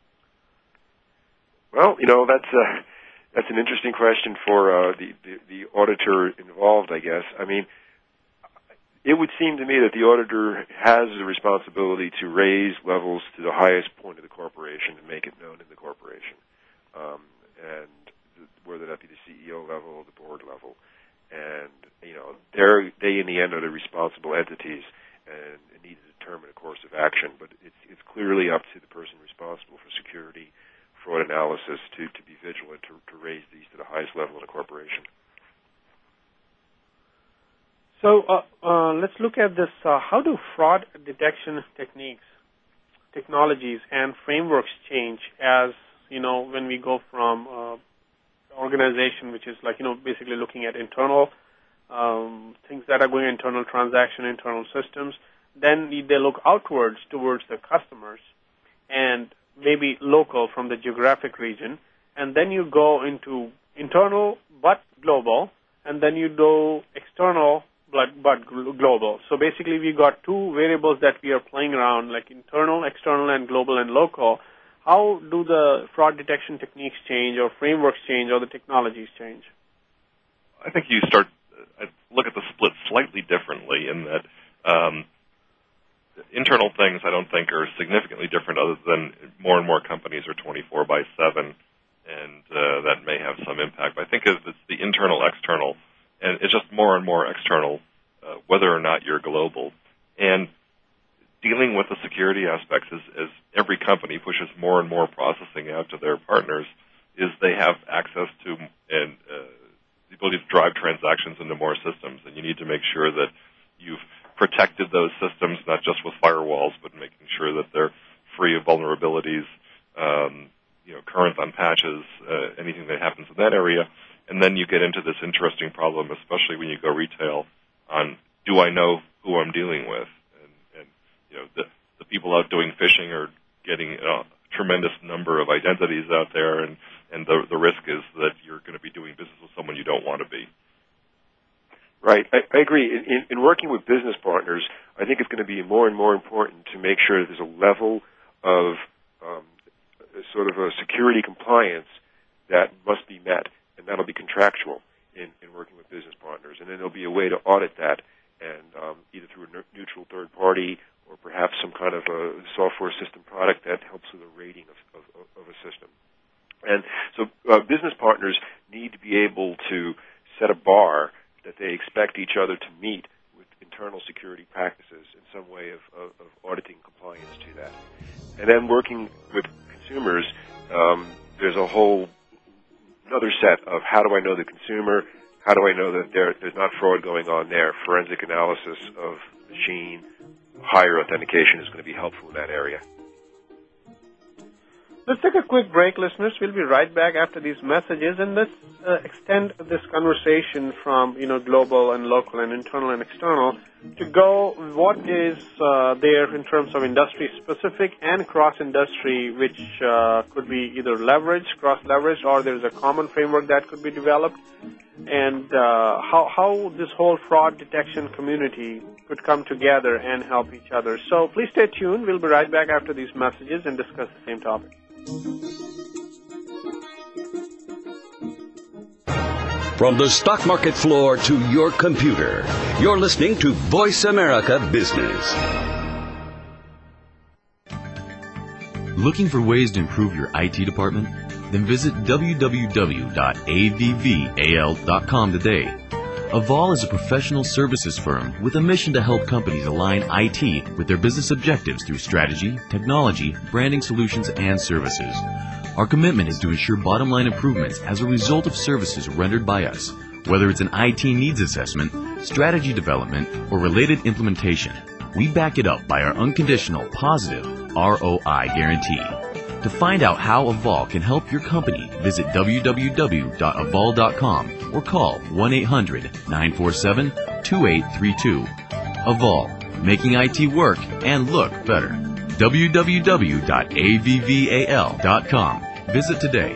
Well, you know that's a that's an interesting question for uh, the, the the auditor involved, I guess. I mean, it would seem to me that the auditor has the responsibility to raise levels to the highest point of the corporation and make it known in the corporation, um, and whether that be the C E O level or the board level. And, you know, they're, they in the end are the responsible entities and need to determine a course of action. But it's, it's clearly up to the person responsible for security, fraud analysis to, to be vigilant, to, to raise these to the highest level in a corporation. So uh, uh, let's look at this. Uh, how do fraud detection techniques technologies and frameworks change as, you know, when we go from uh, organization, which is like, you know, basically looking at internal um, things that are going internal transaction, internal systems, then they look outwards towards the customers and maybe local from the geographic region, and then you go into internal but global, and then you do external but, but global. So basically we got two variables that we are playing around, like internal, external, and global and local. How do the fraud detection techniques change or frameworks change or the technologies change? I think you start uh, look at the split slightly differently in that um, internal things I don't think are significantly different other than more and more companies are twenty-four by seven, and uh, that may have some impact. But I think it's the internal, external, and it's just more and more external, uh, whether or not you're global. And dealing with the security aspects as, as every company pushes more and more processing out to their partners, is they have access to and uh, the ability to drive transactions into more systems, and you need to make sure that you've protected those systems, not just with firewalls, but making sure that they're free of vulnerabilities, um, you know, current on patches, uh, anything that happens in that area. And then you get into this interesting problem, especially when you go retail, on do I know who I'm dealing with? And, and you know, the, the people out doing phishing are getting a tremendous number of identities out there, and, and the, the risk is that you're going to be doing business with someone you don't want to be. Right. I, I agree. In, in, in working with business partners, I think it's going to be more and more important to make sure that there's a level of um, sort of a security compliance that must be met, and that'll be contractual in, in working with business partners. And then there'll be a way to audit that, and um, either through a neutral third party or perhaps some kind of a software system product that helps with a rating of, of, of a system. And so uh, business partners need to be able to set a bar that they expect each other to meet with internal security practices in some way of, of, of auditing compliance to that. And then working with consumers, um, there's a whole another set of how do I know the consumer, how do I know that there, there's not fraud going on there. Forensic analysis of machine, higher authentication is going to be helpful in that area. Let's take a quick break, listeners. We'll be right back after these messages, and let's uh, extend this conversation from, you know, global and local and internal and external to go what is uh, there in terms of industry-specific and cross-industry, which uh, could be either leveraged, cross-leveraged, or there's a common framework that could be developed, and uh, how, how this whole fraud detection community could come together and help each other. So please stay tuned. We'll be right back after these messages and discuss the same topic. From the stock market floor to your computer, you're listening to Voice America Business. Looking for ways to improve your I T department? Then visit w w w dot a v v a l dot com today. Aval is a professional services firm with a mission to help companies align I T with their business objectives through strategy, technology, branding solutions, and services. Our commitment is to ensure bottom-line improvements as a result of services rendered by us, whether it's an I T needs assessment, strategy development, or related implementation. We back it up by our unconditional, positive R O I guarantee. To find out how Aval can help your company, visit w w w dot aval dot com or call one eight hundred nine four seven two eight three two. Aval, making I T work and look better. w w w dot a v v a l dot com. Visit today.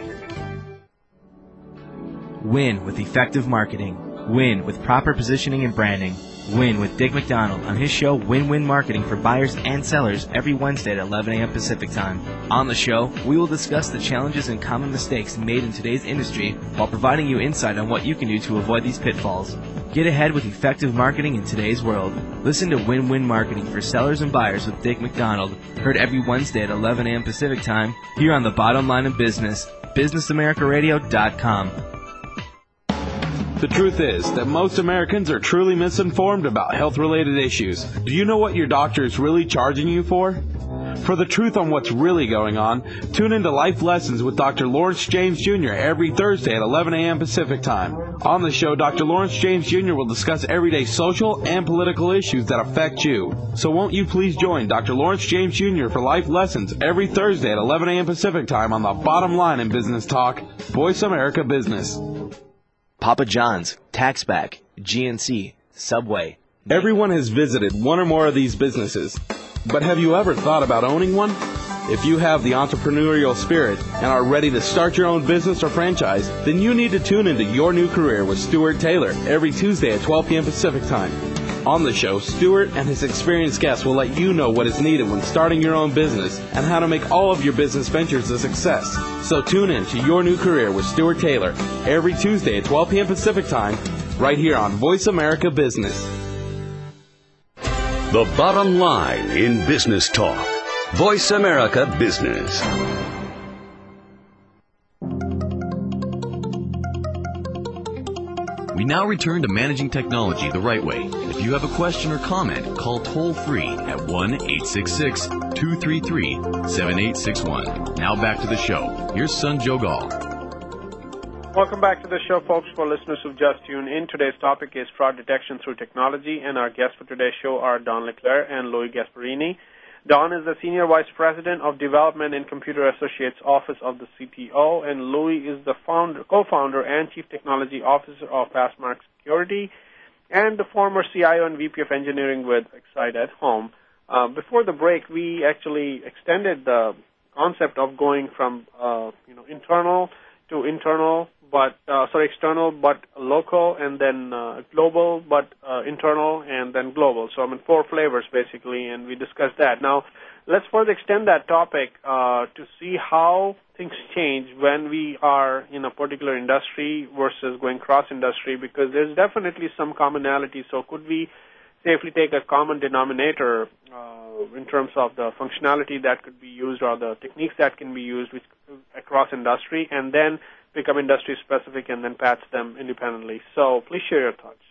Win with effective marketing. Win with proper positioning and branding. Win with Dick McDonald on his show Win-Win Marketing for buyers and sellers every Wednesday at eleven a.m. Pacific Time. On the show, we will discuss the challenges and common mistakes made in today's industry while providing you insight on what you can do to avoid these pitfalls. Get ahead with effective marketing in today's world. Listen to Win-Win Marketing for sellers and buyers with Dick McDonald, heard every Wednesday at eleven a.m. Pacific Time here on the Bottom Line of Business, business america radio dot com. The truth is that most Americans are truly misinformed about health-related issues. Do you know what your doctor is really charging you for? For the truth on what's really going on, tune into Life Lessons with Doctor Lawrence James Junior every Thursday at eleven a.m. Pacific Time On the show, Doctor Lawrence James Junior will discuss everyday social and political issues that affect you. So won't you please join Doctor Lawrence James Junior for life lessons every Thursday at eleven a.m. Pacific Time on the Bottom Line in Business Talk, Voice America Business. Papa John's, Taxback, G N C, Subway. Everyone has visited one or more of these businesses, but have you ever thought about owning one? If you have the entrepreneurial spirit and are ready to start your own business or franchise, then you need to tune into Your New Career with Stuart Taylor every Tuesday at twelve p.m. Pacific Time. On the show, Stuart and his experienced guests will let you know what is needed when starting your own business and how to make all of your business ventures a success. So tune in to Your New Career with Stuart Taylor every Tuesday at twelve p.m. Pacific Time, right here on Voice America Business. The Bottom Line in Business Talk. Voice America Business. We now return to managing technology the right way. If you have a question or comment, call toll-free at one eight six six, two three three, seven eight six one. Now back to the show. Here's Sanjog Aul. Welcome back to the show, folks. For listeners who've just tuned in, today's topic is fraud detection through technology, and our guests for today's show are Don LeClaire and Louis Gasparini. Don is the Senior Vice President of Development in Computer Associates Office of the C T O, and Louis is the founder, co-founder and Chief Technology Officer of Fastmark Security, and the former C I O and V P of Engineering with Excite at Home. Uh, before the break, we actually extended the concept of going from uh, you know internal to internal, but uh, sorry, external but local, and then uh, global but uh, internal, and then global. So I mean four flavors basically, and we discussed that. Now let's further extend that topic uh, to see how things change when we are in a particular industry versus going cross-industry, because there's definitely some commonality. So could we safely take a common denominator uh, in terms of the functionality that could be used or the techniques that can be used which, across industry, and then become industry-specific and then patch them independently? So please share your thoughts.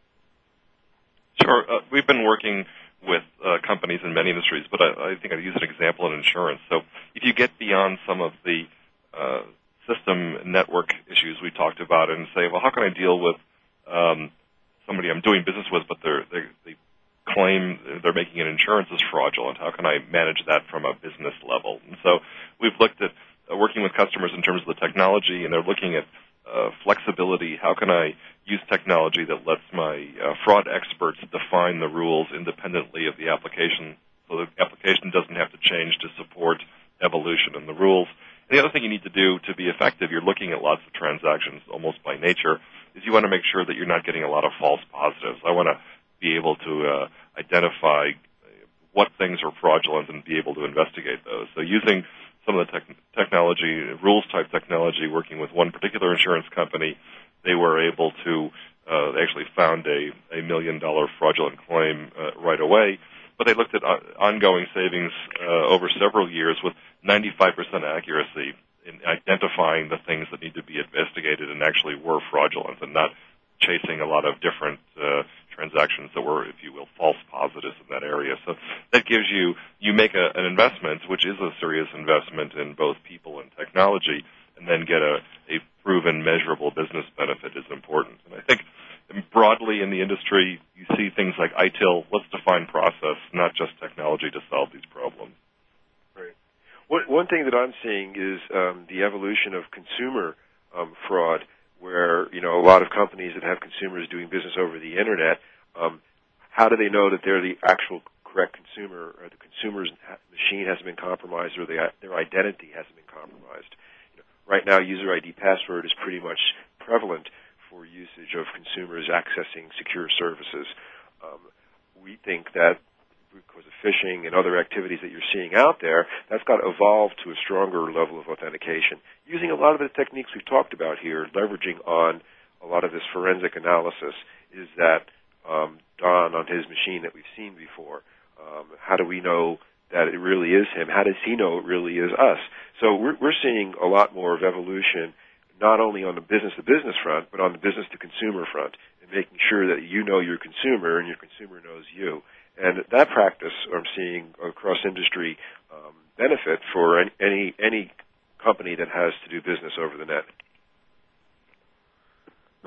Sure. Uh, we've been working with uh, companies in many industries, but I, I think I'd use an example in insurance. So if you get beyond some of the uh, system network issues we talked about and say, well, how can I deal with um, somebody I'm doing business with, but they're, they they claim they're making an insurance is fraudulent. How can I manage that from a business level? And so we've looked at uh, working with customers in terms of the technology, and they're looking at uh, flexibility. How can I use technology that lets my uh, fraud experts define the rules independently of the application, so the application doesn't have to change to support evolution in the rules? And the other thing you need to do to be effective, you're looking at lots of transactions almost by nature, is you want to make sure that you're not getting a lot of false positives. I want to be able to uh, identify what things are fraudulent and be able to investigate those. So using some of the tech- technology, rules-type technology, working with one particular insurance company, they were able to uh, they actually found a, a million-dollar fraudulent claim uh, right away. But they looked at uh, ongoing savings uh, over several years with ninety-five percent accuracy in identifying the things that need to be investigated and actually were fraudulent, and not chasing a lot of different uh, transactions that were, if you will, false positives in that area. So that gives you, you make a, an investment, which is a serious investment in both people and technology, and then get a, a proven, measurable business benefit is important. And I think broadly in the industry, you see things like I T I L, let's define process, not just technology to solve these problems. Right. One, one thing that I'm seeing is um, the evolution of consumer um, fraud, where, you know, a lot of companies that have consumers doing business over the Internet, um, how do they know that they're the actual correct consumer, or the consumer's machine hasn't been compromised, or the, their identity hasn't been compromised? You know, right now, user I D password is pretty much prevalent for usage of consumers accessing secure services. Um, we think that because of phishing and other activities that you're seeing out there, that's got to evolve to a stronger level of authentication. Using a lot of the techniques we've talked about here, leveraging on a lot of this forensic analysis, is that um, Don on his machine that we've seen before, um, how do we know that it really is him? How does he know it really is us? So we're, we're seeing a lot more of evolution, not only on the business-to-business front, but on the business-to-consumer front, and making sure that you know your consumer and your consumer knows you. And that practice I'm seeing across industry um, benefit for any, any any company that has to do business over the net. Well,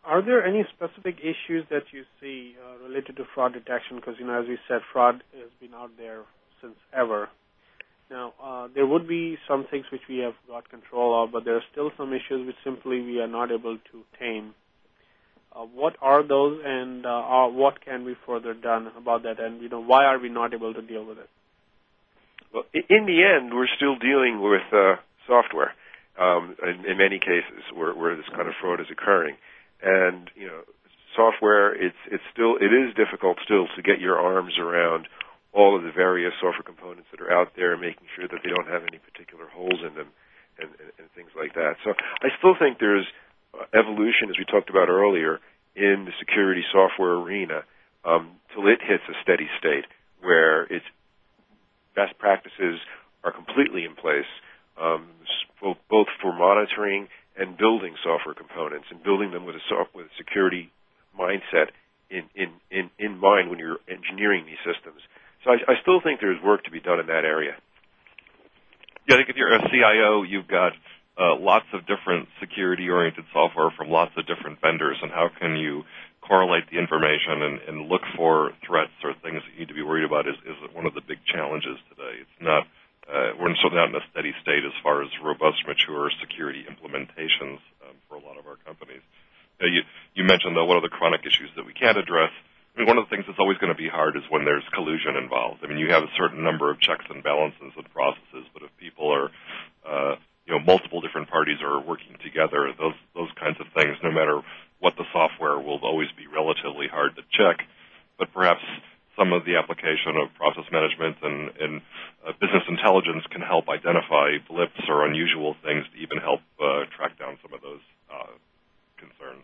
Are there any specific issues that you see uh, related to fraud detection? Because, you know, as we said, fraud has been out there since ever. Now, uh, there would be some things which we have got control of, but there are still some issues which simply we are not able to tame. Uh, what are those, and uh, are, what can be further done about that? And, you know, why are we not able to deal with it? Well, in the end, we're still dealing with uh, software um, in, in many cases where, where this kind of fraud is occurring. And, you know, software, it's it's still, it is difficult still to get your arms around all of the various software components that are out there, making sure that they don't have any particular holes in them and, and, and things like that. So I still think there's uh, evolution, as we talked about earlier, in the security software arena um, till it hits a steady state where its best practices are completely in place, um, both for monitoring and building software components and building them with a, soft, with a security mindset in, in, in, in mind when you're engineering these systems. So I, I still think there's work to be done in that area. Yeah, I think if you're a C I O, you've got uh, lots of different security-oriented software from lots of different vendors, and how can you correlate the information and, and look for threats or things that you need to be worried about is, is one of the big challenges today. It's not Uh, we're certainly not in a steady state as far as robust, mature security implementations um, for a lot of our companies. Uh, you, you mentioned, though, what are the chronic issues that we can't address. I mean, one of the things that's always going to be hard is when there's collusion involved. I mean, you have a certain number of checks and balances and processes, but if people are, uh, you know, multiple different parties are working together, those those kinds of things, no matter what the software, will always be relatively hard to check. But perhaps some of the application of process management and, and uh, business intelligence can help identify blips or unusual things to even help uh, track down some of those uh, concerns.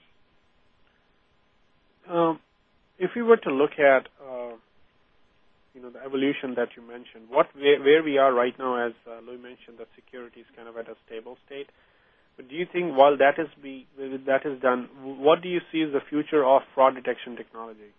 Um, if we were to look at, uh, you know, the evolution that you mentioned, what where, where we are right now, as uh, Louis mentioned, that security is kind of at a stable state. But do you think while that is be that is done, what do you see as the future of fraud detection technology?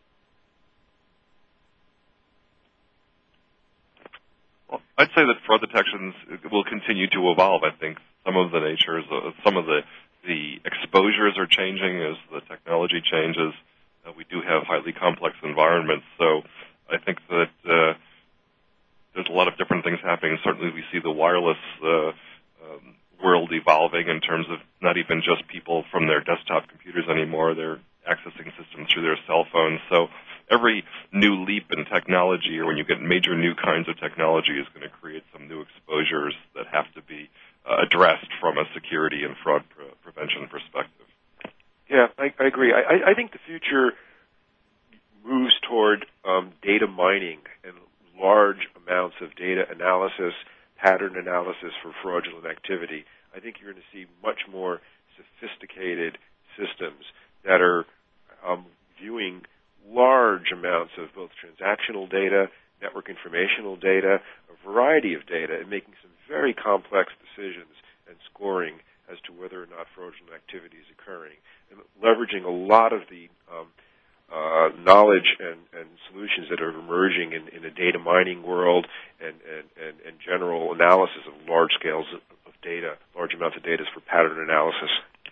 Well, I'd say that fraud detections will continue to evolve. I think some of the natures, uh, some of the the exposures are changing as the technology changes. Uh, we do have highly complex environments, so I think that uh, there's a lot of different things happening. Certainly, we see the wireless uh, um, world evolving in terms of not even just people from their desktop computers anymore. They're accessing systems through their cell phones. So every new leap in technology, or when you get major new kinds of technology, is going to create some new exposures that have to be uh, addressed from a security and fraud pre- prevention perspective. Yeah, I, I agree. I, I think the future moves toward um, data mining and large amounts of data analysis, pattern analysis for fraudulent activity. I think you're going to see much more sophisticated systems that are um, viewing large amounts of both transactional data, network informational data, a variety of data, and making some very complex decisions and scoring as to whether or not fraudulent activity is occurring, and leveraging a lot of the um, uh, knowledge and, and solutions that are emerging in, in the data mining world and, and, and, and general analysis of large scales of, of data, large amounts of data for pattern analysis.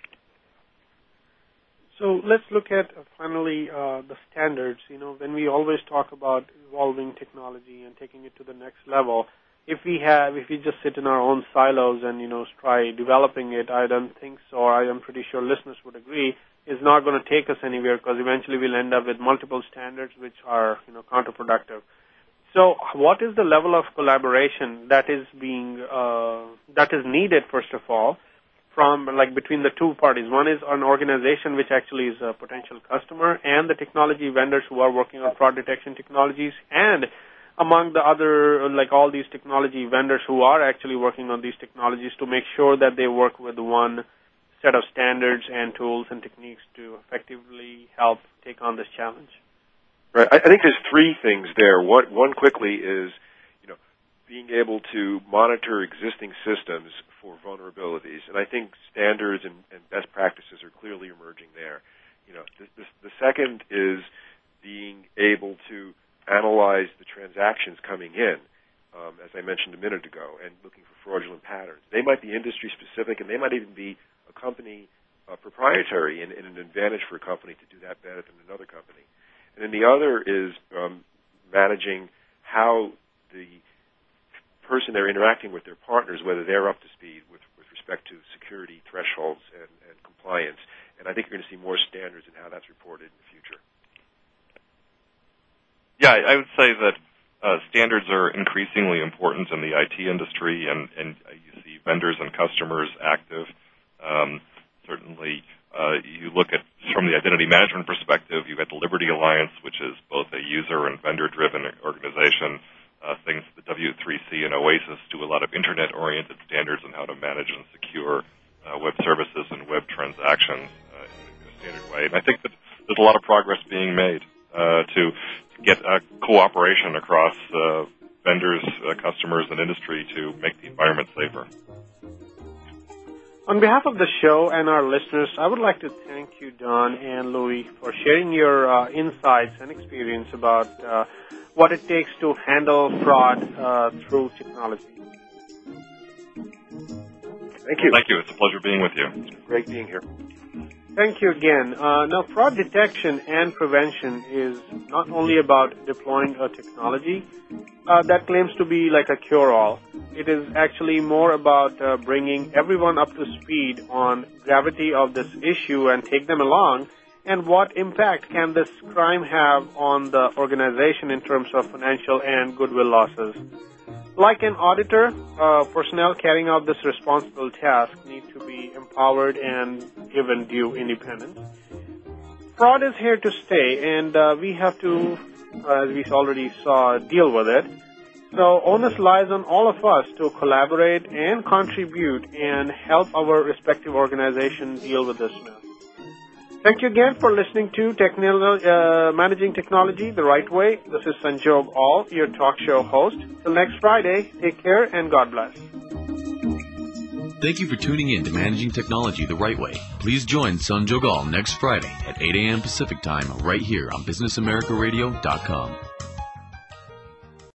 So let's look at uh, finally uh, the standards. You know, when we always talk about evolving technology and taking it to the next level, if we have, if we just sit in our own silos and, you know, try developing it, I don't think so, or I am pretty sure listeners would agree, is not going to take us anywhere, because eventually we'll end up with multiple standards which are, you know, counterproductive. So what is the level of collaboration that is being, uh, that is needed, first of all, from, like, between the two parties? One is an organization which actually is a potential customer, and the technology vendors who are working on fraud detection technologies, and among the other, like, all these technology vendors who are actually working on these technologies, to make sure that they work with one set of standards and tools and techniques to effectively help take on this challenge. Right. I think there's three things there. One, one quickly is, you know, being able to monitor existing systems for vulnerabilities, and I think standards and, and best practices are clearly emerging there. You know, the, the, the second is being able to analyze the transactions coming in, um, as I mentioned a minute ago, and looking for fraudulent patterns. They might be industry specific, and they might even be a company uh, proprietary and, and an advantage for a company to do that better than another company. And then the other is um, managing how the person they're interacting with, their partners, whether they're up to speed with, with respect to security thresholds and, and compliance. And I think you're going to see more standards in how that's reported in the future. Yeah, I would say that uh, standards are increasingly important in the I T industry, and, and you see vendors and customers active. Um, certainly, uh, you look at, from the identity management perspective, you've got the Liberty Alliance, which is both a user and vendor-driven organization. Uh, things the W three C and Oasis do a lot of internet-oriented standards on how to manage and secure uh, web services and web transactions uh, in a standard way. And I think that there's a lot of progress being made uh, to, to get uh, cooperation across uh, vendors, uh, customers, and industry to make the environment safer. On behalf of the show and our listeners, I would like to thank you, Don and Louis, for sharing your uh, insights and experience about uh, what it takes to handle fraud uh, through technology. Thank you. Thank you. It's a pleasure being with you. It's great being here. Thank you again. Uh, now, fraud detection and prevention is not only about deploying a technology uh, that claims to be like a cure-all. It is actually more about uh, bringing everyone up to speed on gravity of this issue and take them along, and what impact can this crime have on the organization in terms of financial and goodwill losses. Like an auditor, uh, personnel carrying out this responsible task need to be empowered and given due independence. Fraud is here to stay, and uh, we have to, uh, as we already saw, deal with it. So onus lies on all of us to collaborate and contribute and help our respective organizations deal with this mess. Thank you again for listening to Techno- uh, Managing Technology the Right Way. This is Sanjog Aul, your talk show host. Till next Friday, take care and God bless. Thank you for tuning in to Managing Technology the Right Way. Please join Sanjog Aul next Friday at eight a.m. Pacific Time right here on business america radio dot com.